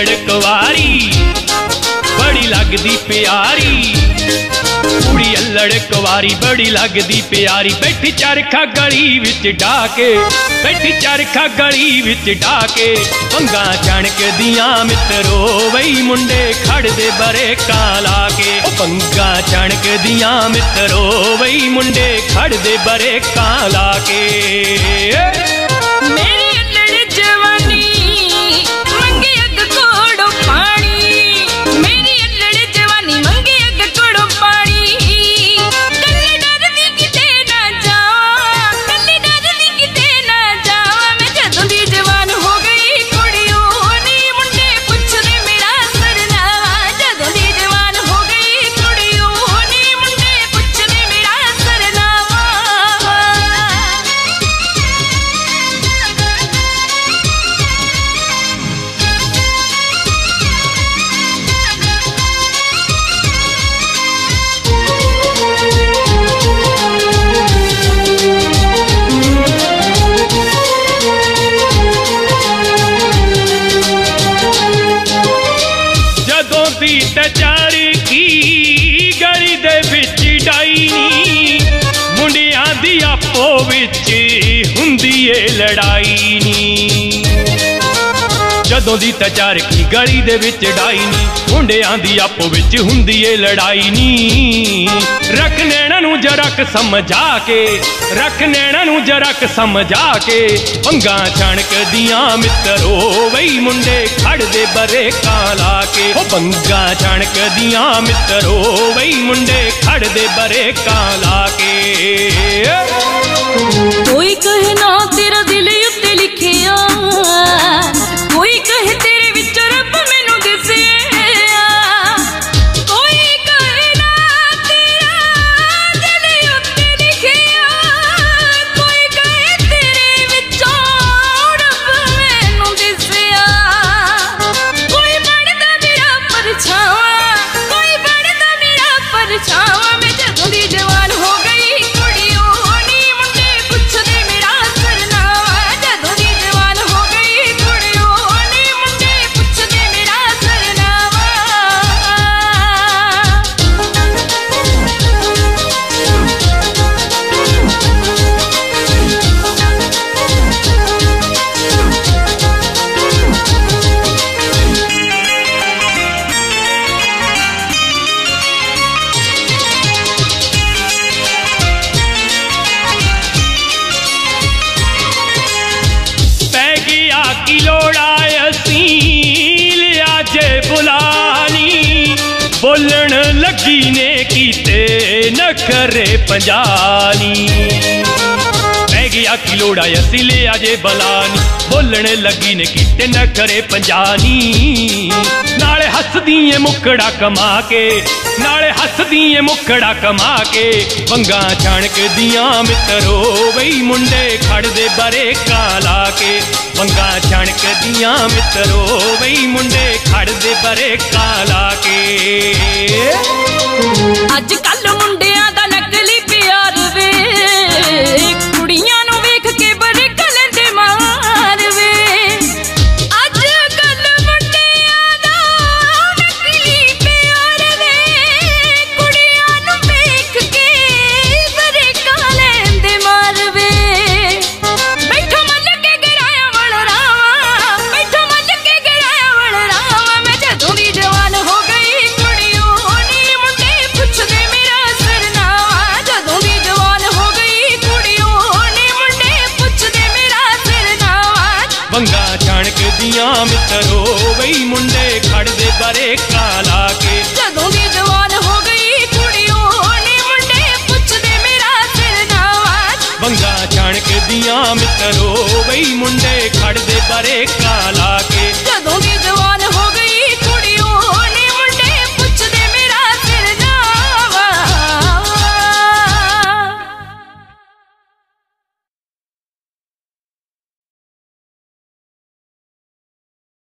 अल्लड़ कुवारी बड़ी लगदी प्यारी, कुड़ी अल्लड़ कुवारी बड़ी लगदी प्यारी। बैठी चरखा गली विच डाके, बैठी चरखा गली विच डाके, पंगा चणक दियां मित्रो वही मुंडे खड़दे बरेकां लाके। पंगा चणक दियां मित्रो वही मुंडे खड़दे बरेकां लाके। चरखी गली दे विच डाई नी, मुंडियां दी आपो विच हुंदी ए लड़ाई नी। जदों दी चरखी गली दे विच डाई नी, मुंडियां दी आपो विच हुंदी ए लड़ाई नी। रख नैना नूं जरक समझा के, रख नैना नूं जरक समझा के, पंगा चणक दियां मित्रो वही मुंडे खड़दे बरेकां लाके। पंगा चणक दियां मित्रो वही मुंडे खड़दे बरेकां लाके। कोई कहे ना तेरा दिल उत्ते लिखिया, कोई कहे तेरे विच रब मैनू दिसिया, कोई कहे ना तेरा दिल उत्ते लिखिया, कोई कहे तेरे विचों रब मैनू दिसिया। कोई बनदा मेरा परछावा, कोई बनदा मेरा परछावा। मैं जदों दी जवान हो गई कुड़ियों नी मुंडे पुछदे मेरा सरनावा। जदों दी जवान हो गई कुड़ियों नी मुंडे पुछदे मेरा सरनावा। पै गया की लोड़ा असी लिया जे बुलानी, बोलन लगी ने कीते नखरे पंजानी। पै गया की लोड़ा असी लिया जे बुलानी, बोलन लगी ने कीते नखरे पंजानी। नाले हसदी ए मुकड़ा कमा के, नाले हसदी ए मुकड़ा कमा के, पंगा चणक दियां मित्रो वही मुंडे खड़दे बरेकां लाके। पंगा चणक दियां मित्रो वही मुंडे खड़दे बरेकां लाके। अज कल मुंडियां दा नकली प्यार वे, कुड़ियां नूं वेख के बरेकां लैंदे मार वे। अज कल मुंडियां दा नकली प्यार वे, कुड़ियां नूं वेख के बरेकां लैंदे मार वे। बैठो मल के गिराया वल रावा, बैठो मल के गिराया वल रावा। मैं जदों दी जवान हो गई कुड़ियों नी मुंडे पुछदे मेरा सरनावा। जदों दी जवान हो गई कुड़ियों नी मुंडे पुछदे मेरा सरनावा। पंगा चणक दियां मित्रो वही मुंडे खड़दे बरेकां लाके। जदों दी जवान हो गई कुड़ियों नी मुंडे पुछदे मेरा सरनावा। पंगा चणक दियां मित्रो वही मुंडे खड़दे बरेकां लाके। जदों दी